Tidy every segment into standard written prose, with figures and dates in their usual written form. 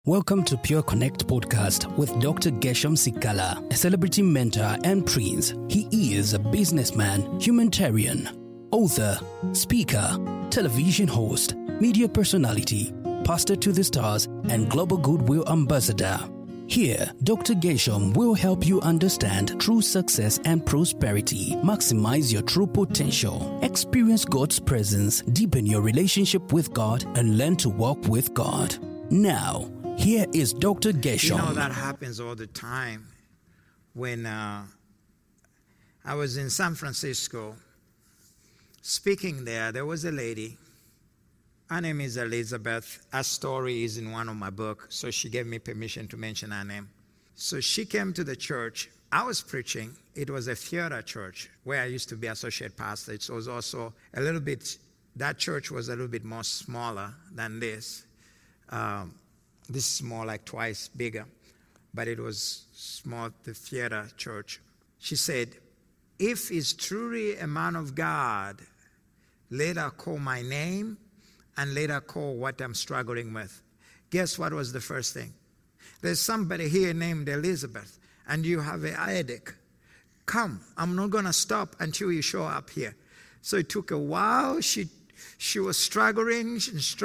Welcome to Pure Connect podcast with Dr. Gershom Sikala, a celebrity mentor and prince. He is a businessman, humanitarian, author, speaker, television host, media personality, pastor to the stars, and global goodwill ambassador. Here, Dr. Gershom will help you understand true success and prosperity, maximize your true potential, experience God's presence, deepen your relationship with God, and learn to walk with God. Now, here is Dr. Gershom. You know, that happens all the time. When I was in San Francisco speaking there was a lady. Her name is Elizabeth. Her story is in one of my books, so she gave me permission to mention her name. So she came to the church. I was preaching. It was a theater church where I used to be associate pastor. It was also that church was a little bit more smaller than this. This is more like twice bigger, but it was small, the theater church. She said, if he's truly a man of God, let her call my name and let her call what I'm struggling with. Guess what was the first thing? There's somebody here named Elizabeth, and you have a headache. Come, I'm not going to stop until you show up here. So it took a while. She was struggling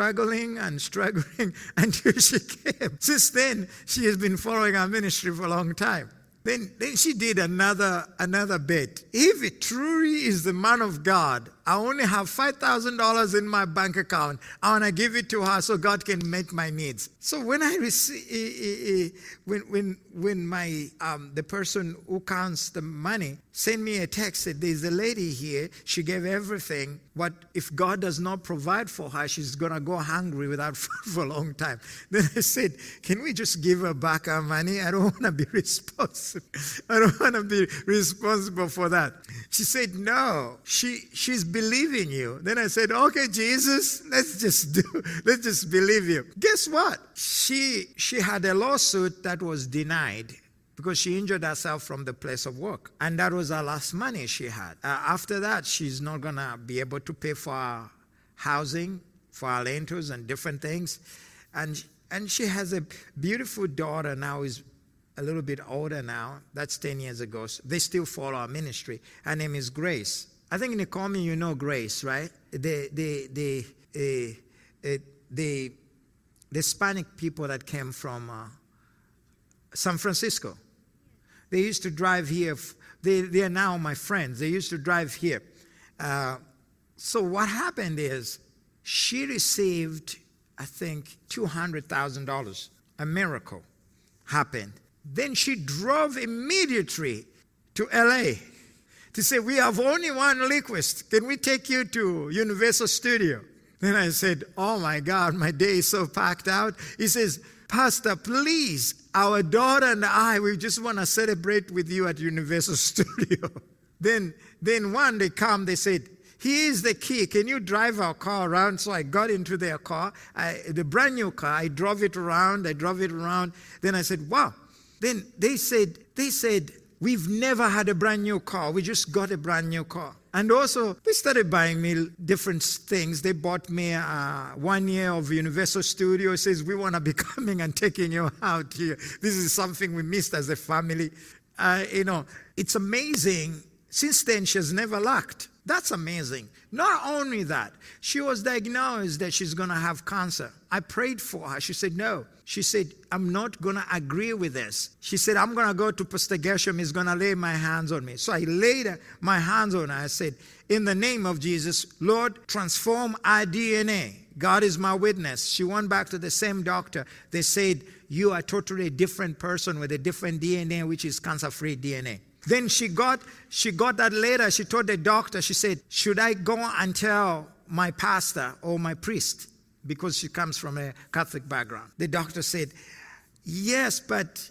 until she came. Since then, she has been following our ministry for a long time. Then she did another bet. If it truly is the man of God, I only have $5,000 in my bank account. I want to give it to her so God can meet my needs. So when I receive, when my the person who counts the money sent me a text, said there's a lady here. She gave everything. What if God does not provide for her? She's gonna go hungry without food for a long time. Then I said, can we just give her back our money? I don't want to be responsible. I don't want to be responsible for that. She said, no, she's believing you. Then I said, okay, Jesus, let's just believe you. Guess what? She had a lawsuit that was denied because she injured herself from the place of work. And that was her last money she had. After that, she's not going to be able to pay for her housing, for her rentals and different things. And she has a beautiful daughter now, is a little bit older now. That's 10 years ago. So they still follow our ministry. Her name is Grace. I think Nicole, you know Grace, right? The Hispanic people that came from San Francisco. They used to drive here. They are now my friends. They used to drive here. So what happened is she received, I think, $200,000. A miracle happened. Then she drove immediately to LA to say, we have only one request. Can we take you to Universal Studio? Then I said, oh my God, my day is so packed out. He says, Pastor, please, our daughter and I, we just want to celebrate with you at Universal Studio. Then one day they said, here's the key. Can you drive our car around? So I got into their car, the brand new car. I drove it around. Then I said, wow. Then they said, we've never had a brand new car. We just got a brand new car. And also, they started buying me different things. They bought me 1 year of Universal Studio. It says, we want to be coming and taking you out here. This is something we missed as a family. It's amazing. Since then, she has never lacked. That's amazing. Not only that, she was diagnosed that she's going to have cancer. I prayed for her. She said, no. She said, I'm not going to agree with this. She said, I'm going to go to Pastor Gershom. He's going to lay my hands on me. So I laid my hands on her. I said, in the name of Jesus, Lord, transform our DNA. God is my witness. She went back to the same doctor. They said, you are totally a different person with a different DNA, which is cancer-free DNA. Then she got that letter. She told the doctor, she said, should I go and tell my pastor or my priest? Because she comes from a Catholic background. The doctor said, yes, but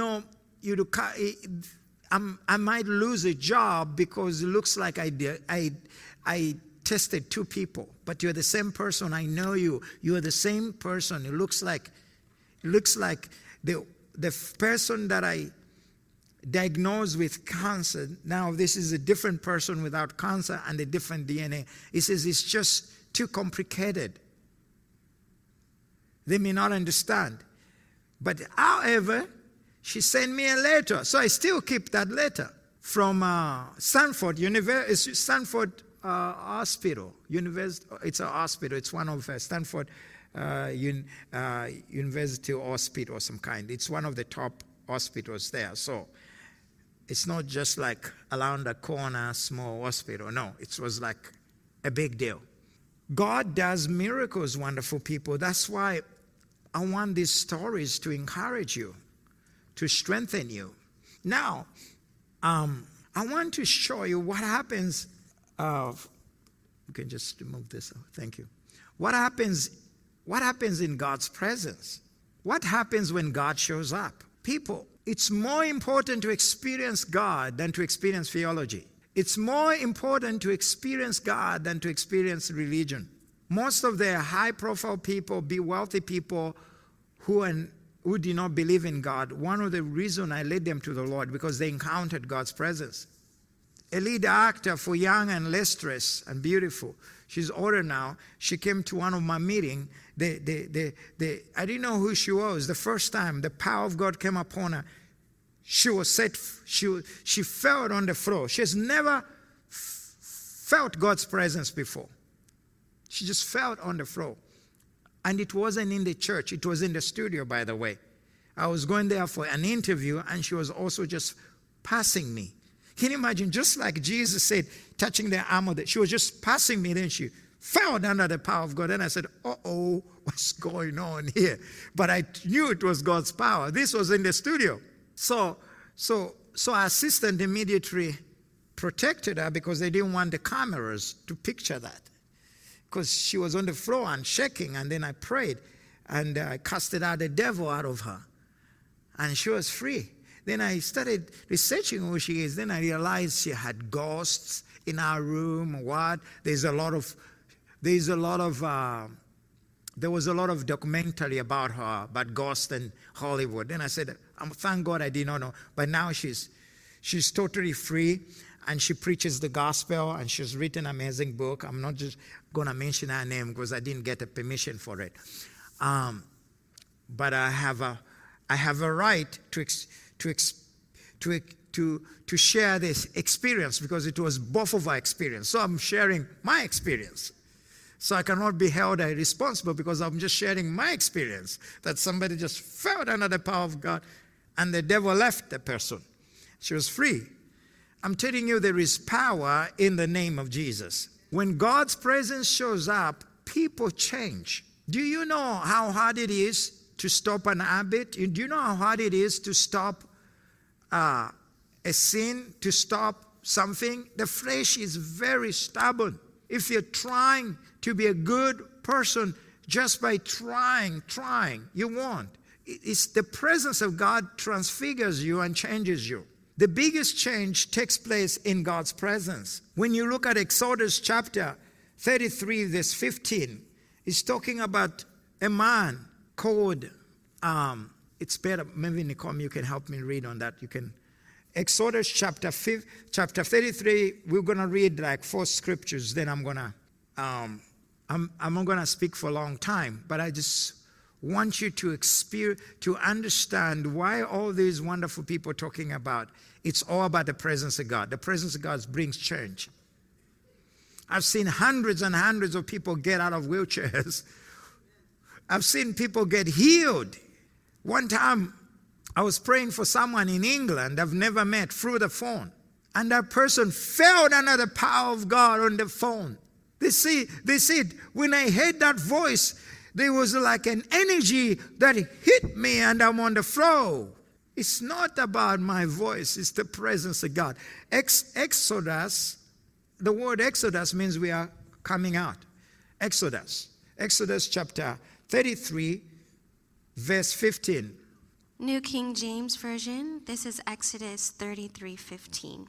I might lose a job because it looks like I tested two people. But you're the same person. I know you. You are the same person. It looks like the person that I diagnosed with cancer. Now this is a different person without cancer and a different DNA. He says it's just too complicated. They may not understand. But however, she sent me a letter. So I still keep that letter from Stanford Hospital. It's a hospital. It's one of Stanford University Hospital of some kind. It's one of the top hospitals there. So it's not just like around the corner, small hospital. No, it was like a big deal. God does miracles, wonderful people. That's why I want these stories to encourage you, to strengthen you. Now, I want to show you what happens. You can just remove this. Thank you. What happens in God's presence? What happens when God shows up? People, it's more important to experience God than to experience theology. It's more important to experience God than to experience religion. Most of the high-profile people, wealthy people who did not believe in God, one of the reasons I led them to the Lord, because they encountered God's presence. A lead actor for Young and Lustrous and Beautiful. She's older now. She came to one of my meetings. I didn't know who she was. The first time the power of God came upon her, she was set. She fell on the floor. She has never felt God's presence before. She just fell on the floor. And it wasn't in the church. It was in the studio, by the way. I was going there for an interview, and she was also just passing me. Can you imagine? Just like Jesus said, touching the arm of she was just passing me, then she fell under the power of God. And I said, uh-oh, what's going on here? But I knew it was God's power. This was in the studio. So our assistant immediately protected her because they didn't want the cameras to picture that. Because she was on the floor and shaking, and then I prayed, and I casted out the devil out of her. And she was free. Then I started researching who she is. Then I realized she had ghosts in our room. There was a lot of documentary about her, about ghosts in Hollywood. Then I said, thank God I did not know. But now she's totally free, and she preaches the gospel, and she's written an amazing book. I'm not just going to mention her name because I didn't get a permission for it. But I have a right to share this experience because it was both of our experience. So I'm sharing my experience. So I cannot be held responsible because I'm just sharing my experience that somebody just fell under the power of God and the devil left the person. She was free. I'm telling you, there is power in the name of Jesus. When God's presence shows up, people change. Do you know how hard it is to stop an habit? Do you know how hard it is to stop a sin, to stop something? The flesh is very stubborn. If you're trying to be a good person just by trying, you won't. It's the presence of God transfigures you and changes you. The biggest change takes place in God's presence. When you look at Exodus chapter 33, verse 15, it's talking about a man called, it's better, maybe Nicole, you can help me read on that. You can. Exodus chapter 33, we're going to read like 4 scriptures, then I'm not going to speak for a long time, but I just want you to understand why all these wonderful people are talking about. It's all about the presence of God. The presence of God brings change. I've seen hundreds and hundreds of people get out of wheelchairs. I've seen people get healed. One time, I was praying for someone in England I've never met through the phone. And that person fell under the power of God on the phone. They said, when I heard that voice, there was like an energy that hit me and I'm on the floor. It's not about my voice, it's the presence of God. Exodus, the word Exodus means we are coming out. Exodus chapter 33, verse 15. New King James Version, this is Exodus 33:15.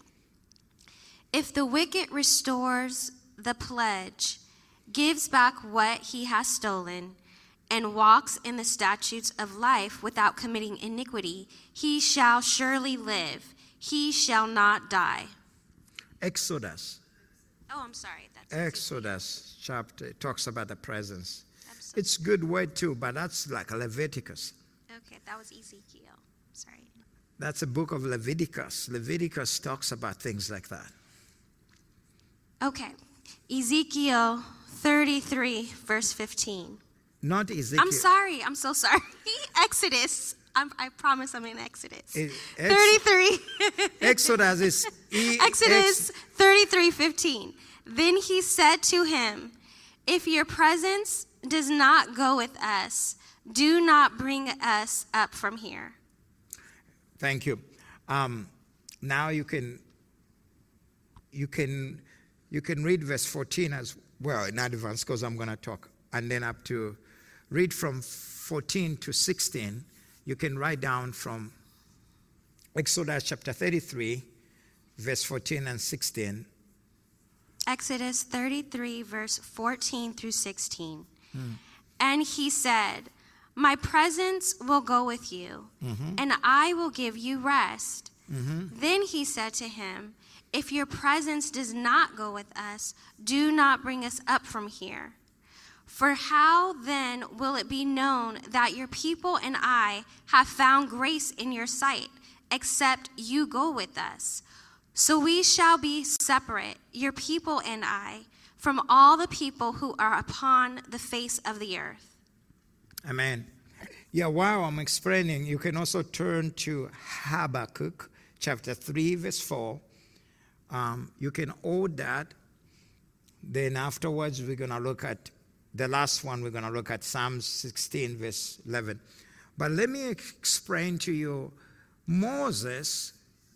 If the wicked restores the pledge, gives back what he has stolen, and walks in the statutes of life without committing iniquity, he shall surely live. He shall not die. Exodus. Oh, I'm sorry. Exodus chapter, it talks about the presence. Absolutely. It's a good word too, but that's like Leviticus. Okay, that was Ezekiel. Sorry. That's a book of Leviticus. Leviticus talks about things like that. Okay, Ezekiel 33, verse 15. Not Ezekiel. I'm sorry. I'm so sorry. Exodus. I promise I'm in Exodus. 33. Exodus is... Exodus 33, 15. Then he said to him, if your presence does not go with us, do not bring us up from here. Thank you. Now you can read verse 14 as well in advance, because I'm going to talk. And then up to read from 14 to 16. You can write down from Exodus chapter 33, verse 14 and 16. Exodus 33, verse 14 through 16. And he said, my presence will go with you, and I will give you rest. Then he said to him, if your presence does not go with us, do not bring us up from here. For how then will it be known that your people and I have found grace in your sight, except you go with us? So we shall be separate, your people and I, from all the people who are upon the face of the earth. Amen. Yeah, while I'm explaining, you can also turn to Habakkuk chapter 3, verse 4. You can hold that. Then afterwards, we're going to look at the last one. We're going to look at Psalm 16, verse 11. But let me explain to you, Moses,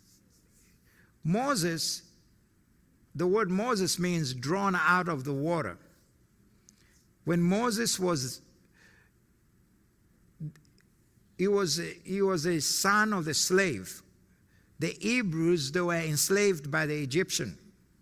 the word Moses means drawn out of the water. When Moses was, he was a son of the slave. The Hebrews, they were enslaved by the Egyptian.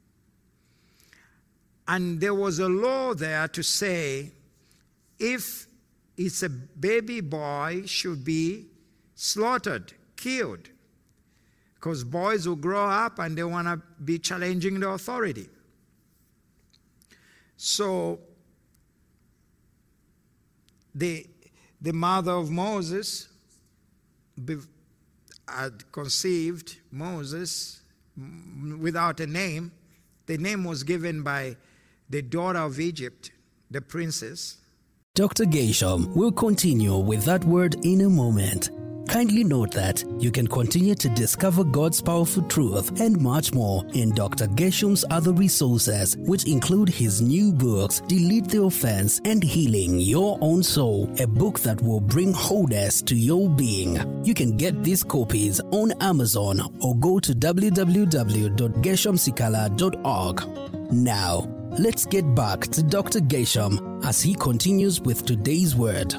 And there was a law there to say, if it's a baby boy, should be slaughtered, killed. Because boys will grow up and they want to be challenging the authority. So the mother of Moses had conceived Moses without a name. The name was given by the daughter of Egypt, the princess. Dr. Gesham will continue with that word in a moment. Kindly note that you can continue to discover God's powerful truth and much more in Dr. Gesham's other resources, which include his new books, Delete the Offense and Healing Your Own Soul, a book that will bring wholeness to your being. You can get these copies on Amazon or go to www.geshamsikala.org. Now, let's get back to Dr. Gesham as he continues with today's word.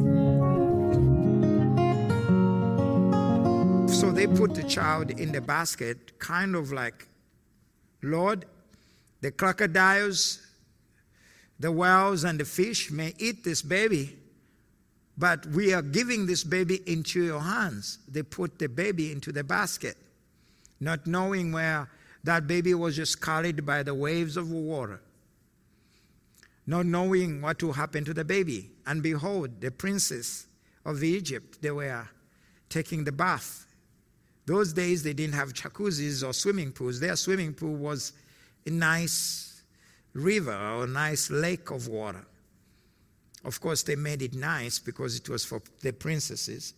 So they put the child in the basket, kind of like, Lord, the crocodiles, the whales, and the fish may eat this baby, but we are giving this baby into your hands. They put the baby into the basket, not knowing where that baby was just carried by the waves of water, not knowing what will happen to the baby. And behold, the princes of Egypt, they were taking the bath. Those days, they didn't have jacuzzis or swimming pools. Their swimming pool was a nice river or a nice lake of water. Of course, they made it nice because it was for the princesses.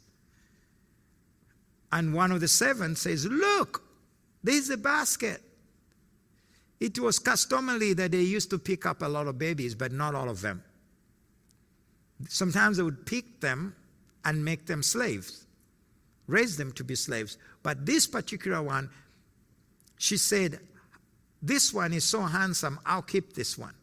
And one of the servants says, look, there's a basket. It was customary that they used to pick up a lot of babies, but not all of them. Sometimes they would pick them and make them slaves, raise them to be slaves. But this particular one, she said, this one is so handsome, I'll keep this one.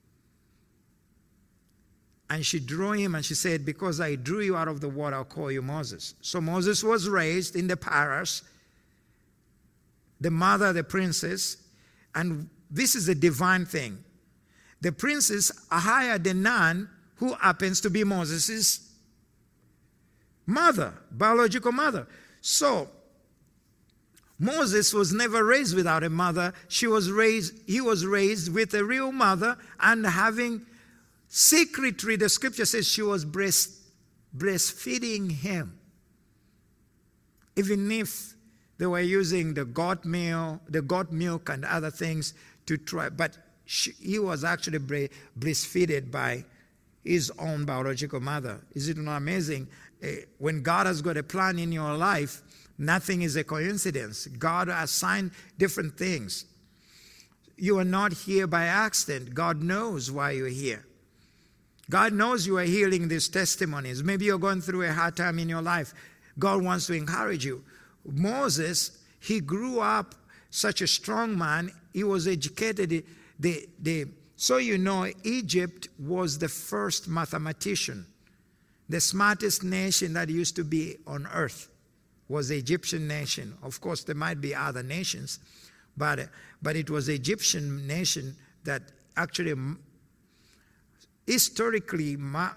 And she drew him and she said, because I drew you out of the water, I'll call you Moses. So Moses was raised in the palace, the mother, the princess, and this is a divine thing. The princess hired the nun who happens to be Moses' mother, biological mother. So Moses was never raised without a mother. He was raised with a real mother, and having secretly, the scripture says she was breastfeeding him. Even if they were using the goat milk and other things to try, but he was actually breastfeeded by his own biological mother. Is it not amazing? When God has got a plan in your life, nothing is a coincidence. God assigned different things. You are not here by accident. God knows why you're here. God knows you are hearing these testimonies. Maybe you're going through a hard time in your life. God wants to encourage you. Moses, he grew up such a strong man. He was educated. So you know, Egypt was the first mathematician. The smartest nation that used to be on earth was the Egyptian nation. Of course, there might be other nations, but it was the Egyptian nation that actually, historically,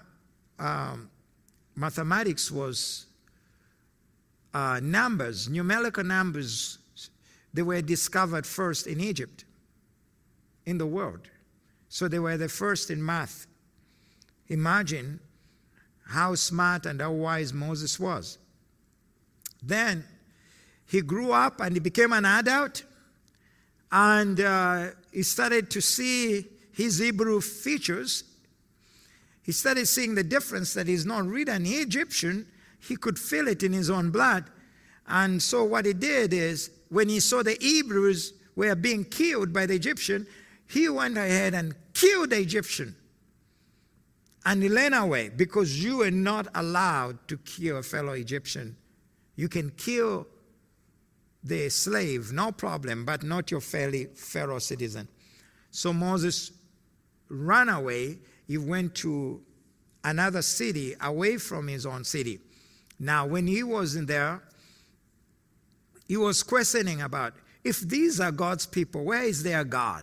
mathematics was numbers, numerical numbers. They were discovered first in Egypt, in the world. So they were the first in math. Imagine how smart and how wise Moses was. Then he grew up and he became an adult, and he started to see his Hebrew features. He started seeing the difference that he's not really an Egyptian. He could feel it in his own blood. And so what he did is, when he saw the Hebrews were being killed by the Egyptian, he went ahead and killed the Egyptian. And he ran away, because you are not allowed to kill a fellow Egyptian. You can kill the slave, no problem, but not your fellow citizen. So Moses ran away. He went to another city away from his own city. Now, when he was in there, he was questioning about, if these are God's people, where is their God?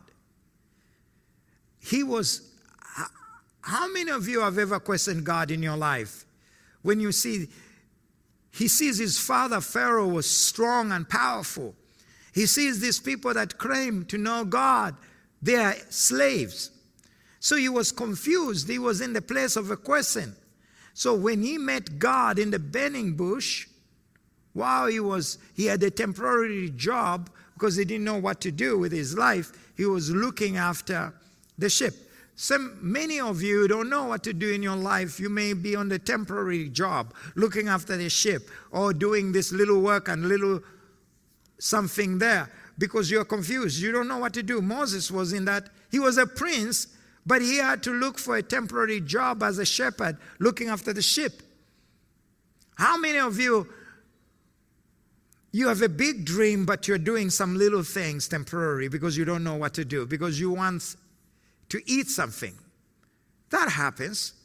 How many of you have ever questioned God in your life? When you see, he sees his father Pharaoh was strong and powerful. He sees these people that claim to know God, they are slaves. So he was confused. He was in the place of a question. So when he met God in the burning bush, while he had a temporary job because he didn't know what to do with his life, he was looking after the sheep. Many of you don't know what to do in your life. You may be on the temporary job, looking after the sheep, or doing this little work and little something there, because you're confused. You don't know what to do. Moses was in that. He was a prince, but he had to look for a temporary job as a shepherd, looking after the sheep. How many of you have a big dream, but you're doing some little things temporarily because you don't know what to do, because you want to eat something? That happens.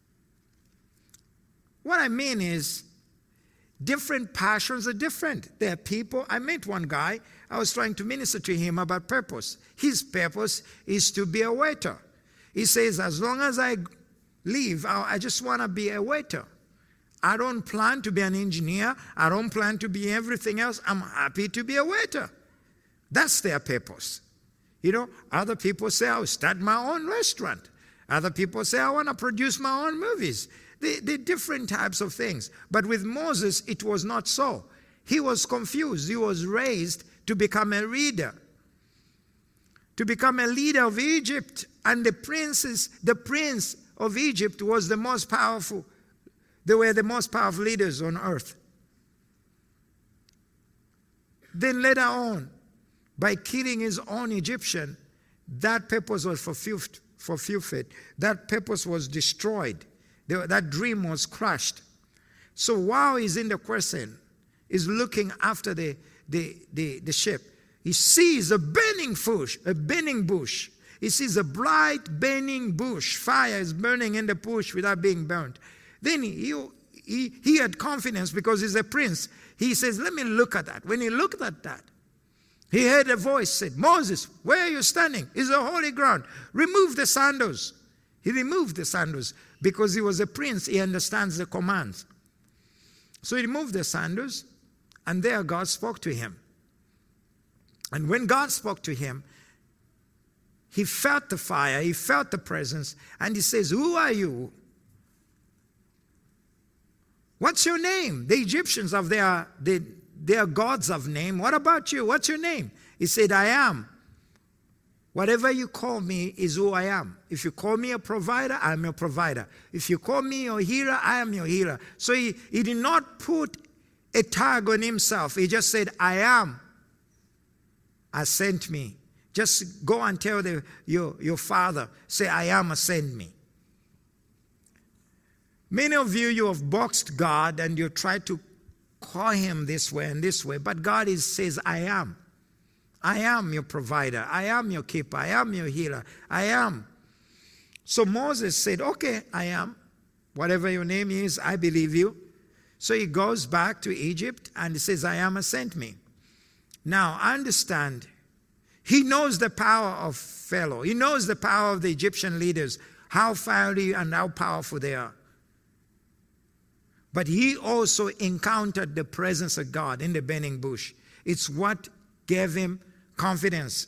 What I mean is, different passions are different. There are people, I met one guy, I was trying to minister to him about purpose. His purpose is to be a waiter. He says, as long as I live, I just want to be a waiter. I don't plan to be an engineer. I don't plan to be everything else. I'm happy to be a waiter. That's their purpose. You know, other people say, I'll start my own restaurant. Other people say, I want to produce my own movies. They're different types of things. But with Moses, it was not so. He was confused. He was raised to become a leader. To become a leader of Egypt. And the prince of Egypt was the most powerful. They were the most powerful leaders on earth. Then later on, by killing his own Egyptian, that purpose was fulfilled. That purpose was destroyed. That dream was crushed. So while he's in the question, he's looking after the sheep. He sees a burning bush. He sees a bright burning bush. Fire is burning in the bush without being burnt. Then he had confidence because he's a prince. He says, let me look at that. When he looked at that, he heard a voice said, Moses, where are you standing? It's a holy ground. Remove the sandals. He removed the sandals because he was a prince. He understands the commands. So he removed the sandals, and there God spoke to him. And when God spoke to him, he felt the fire, he felt the presence, and he says, who are you? What's your name? The Egyptians have their gods of name. What about you? What's your name? He said, I am. Whatever you call me is who I am. If you call me a provider, I'm your provider. If you call me your healer, I am your healer. So he did not put a tag on himself. He just said, I am. Has sent me. Just go and tell your father, say, I am has sent me. Many of you have boxed God and you try to call him this way and this way, but God says, I am. I am your provider. I am your keeper. I am your healer. I am. So Moses said, okay, I am. Whatever your name is, I believe you. So he goes back to Egypt and he says, I am has sent me. Now, understand, he knows the power of Pharaoh. He knows the power of the Egyptian leaders, how fiery and how powerful they are. But he also encountered the presence of God in the burning bush. It's what gave him confidence.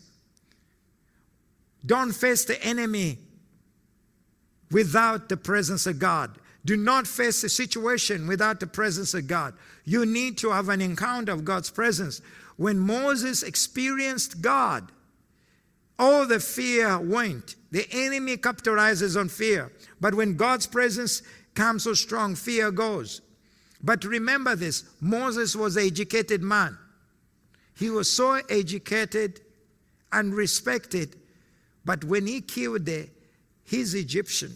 Don't face the enemy without the presence of God. Do not face a situation without the presence of God. You need to have an encounter of God's presence. When Moses experienced God, all the fear went. The enemy capitalizes on fear. But when God's presence comes so strong, fear goes. But remember this, Moses was an educated man. He was so educated and respected. But when he killed the Egyptian,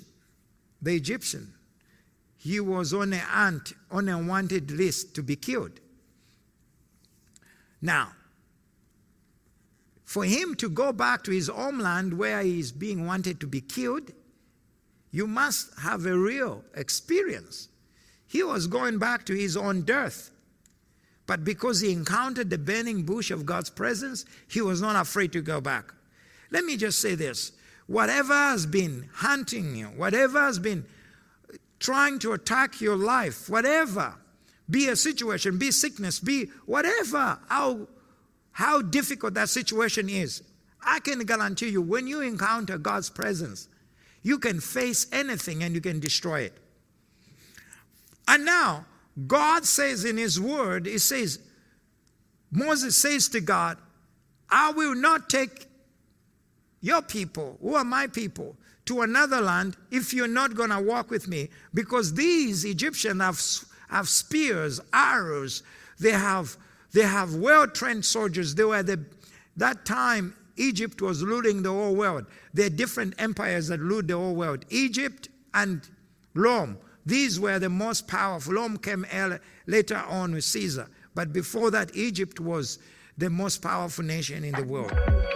he was on a wanted list to be killed. Now, for him to go back to his homeland where he is being wanted to be killed, you must have a real experience. He was going back to his own death. But because he encountered the burning bush of God's presence, he was not afraid to go back. Let me just say this. Whatever has been hunting you, whatever has been trying to attack your life, whatever, be a situation, be sickness, be whatever, how difficult that situation is, I can guarantee you, when you encounter God's presence, you can face anything and you can destroy it. And now, God says in his word, he says, Moses says to God, I will not take your people, who are my people, to another land if you're not going to walk with me. Because these Egyptians have spears, arrows, they have well-trained soldiers. They were that time, Egypt was ruling the whole world. There are different empires that ruled the whole world. Egypt and Rome. These were the most powerful. Rome came later on with Caesar. But before that, Egypt was the most powerful nation in the world.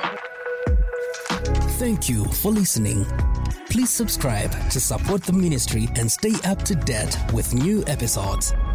Thank you for listening. Please subscribe to support the ministry and stay up to date with new episodes.